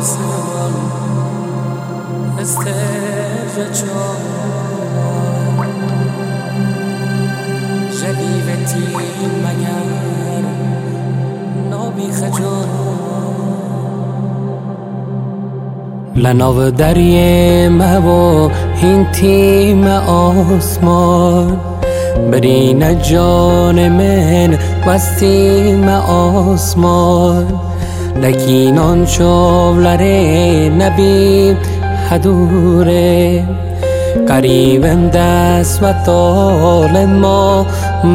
آسمان استرجع جلیوتی مگر نابی خجل لناو دریه مبا این تیم آسمان برین جان من وستیم آسمان لکینان شولره نبی حدوره قریبم دست و طال ما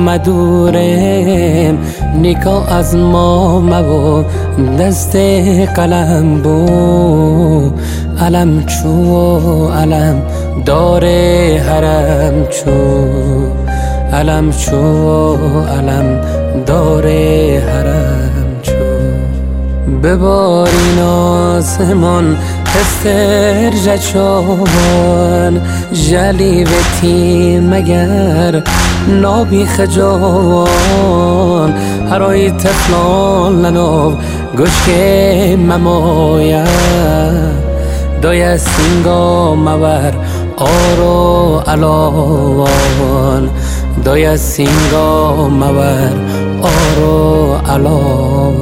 مدورم نگاه از ما مبو دست قلم بو علم چو علم داره حرم چو علم چو علم داره حرم چو ببارین آسمان استرجع چوان جلیوتی مگر نابی خجوان هرای تفلان لنو گوش که ممایا دای سینگا مور آرو علاوان دای سینگا مور آرو علاوان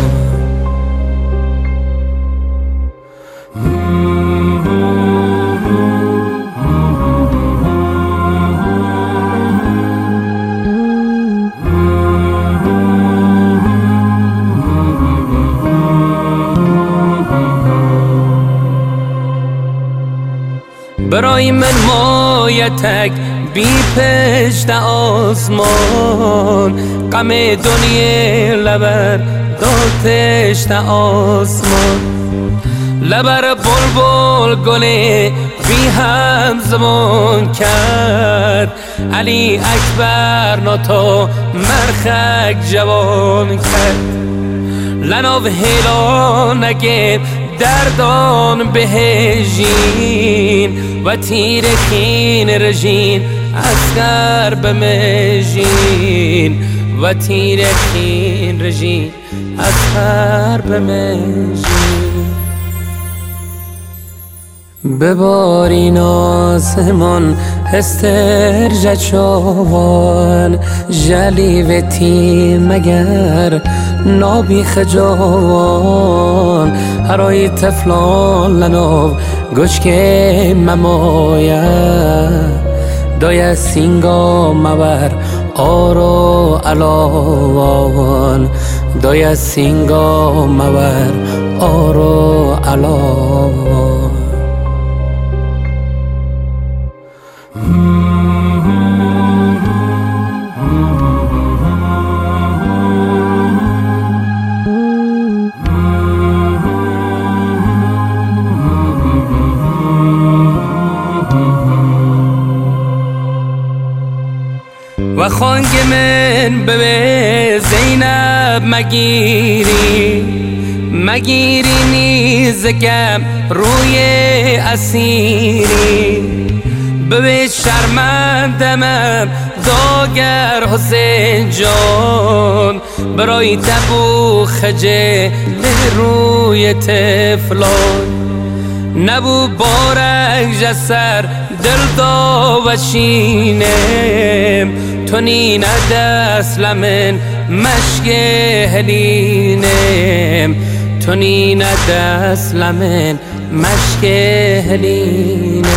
برای من مایتک بی پشت آسمان غم دنیا لبر داتشت آسمان لبر بلبل گله بی هم زمان کرد علی اکبر ناتو مرخک جوان کرد لناو هیلا نگه دردان بهجین و تیر خین رژین اسکر بمجین و تیر خین رژین اسکر بمجین ببارین آسمان استرجع چوان جلیوتی مگر نابی خجوان هرای تفلان لنو گوش که ممایا دای سینگا مور آرو علاوان دای سینگا مور آرو علاوان و خانگ من به زینب مگیری نیزگم روی اسیری به شرمندمم داگر حسین جان برای تبو خجل روی تفلان نبو بارک جسر دل داوشینم تو نی ندست لمن مشک هلینم تو نی ندست لمن مشک هلینم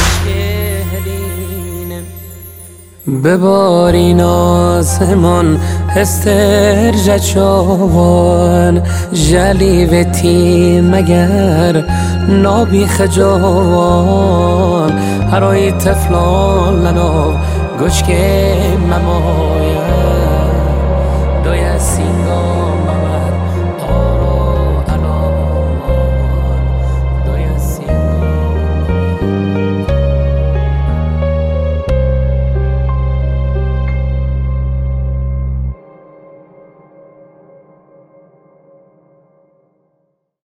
ببارین آسمان استرجع چوان جلیوتی مگر نابی خجوان هرای تفلان لنو گوش که ممایا دای سینگا